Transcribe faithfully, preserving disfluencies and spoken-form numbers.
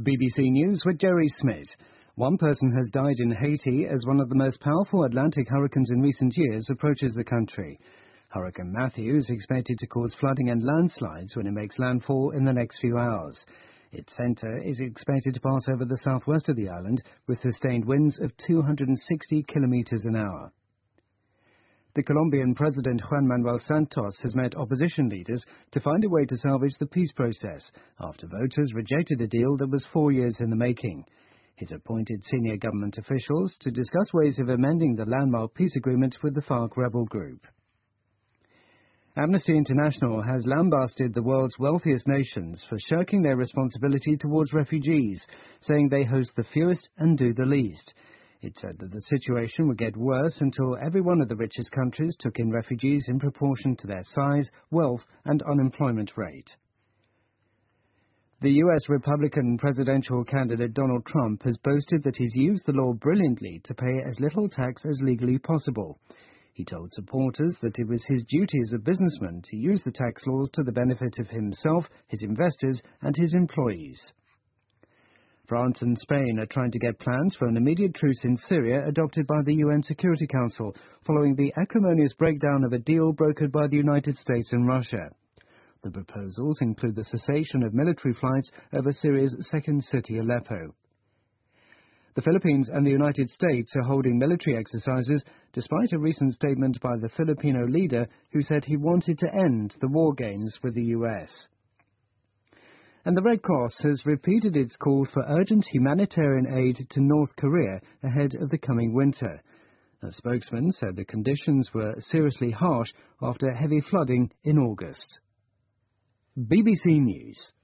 B B C News with Jerry Smith. One person has died in Haiti as one of the most powerful Atlantic hurricanes in recent years approaches the country. Hurricane Matthew is expected to cause flooding and landslides when it makes landfall in the next few hours. Its centre is expected to pass over the southwest of the island with sustained winds of two hundred sixty kilometres an hour. The Colombian President Juan Manuel Santos has met opposition leaders to find a way to salvage the peace process after voters rejected a deal that was four years in the making. He's appointed senior government officials to discuss ways of amending the landmark peace agreement with the FARC rebel group. Amnesty International has lambasted the world's wealthiest nations for shirking their responsibility towards refugees, saying they host the fewest and do the least. It said that the situation would get worse until every one of the richest countries took in refugees in proportion to their size, wealth, and unemployment rate. The U S Republican presidential candidate Donald Trump has boasted that he's used the law brilliantly to pay as little tax as legally possible. He told supporters that it was his duty as a businessman to use the tax laws to the benefit of himself, his investors, and his employees. France and Spain are trying to get plans for an immediate truce in Syria adopted by the U N Security Council, following the acrimonious breakdown of a deal brokered by the United States and Russia. The proposals include the cessation of military flights over Syria's second city, Aleppo. The Philippines and the United States are holding military exercises, despite a recent statement by the Filipino leader who said he wanted to end the war games with the U S. And the Red Cross has repeated its calls for urgent humanitarian aid to North Korea ahead of the coming winter. A spokesman said the conditions were seriously harsh after heavy flooding in August. B B C News.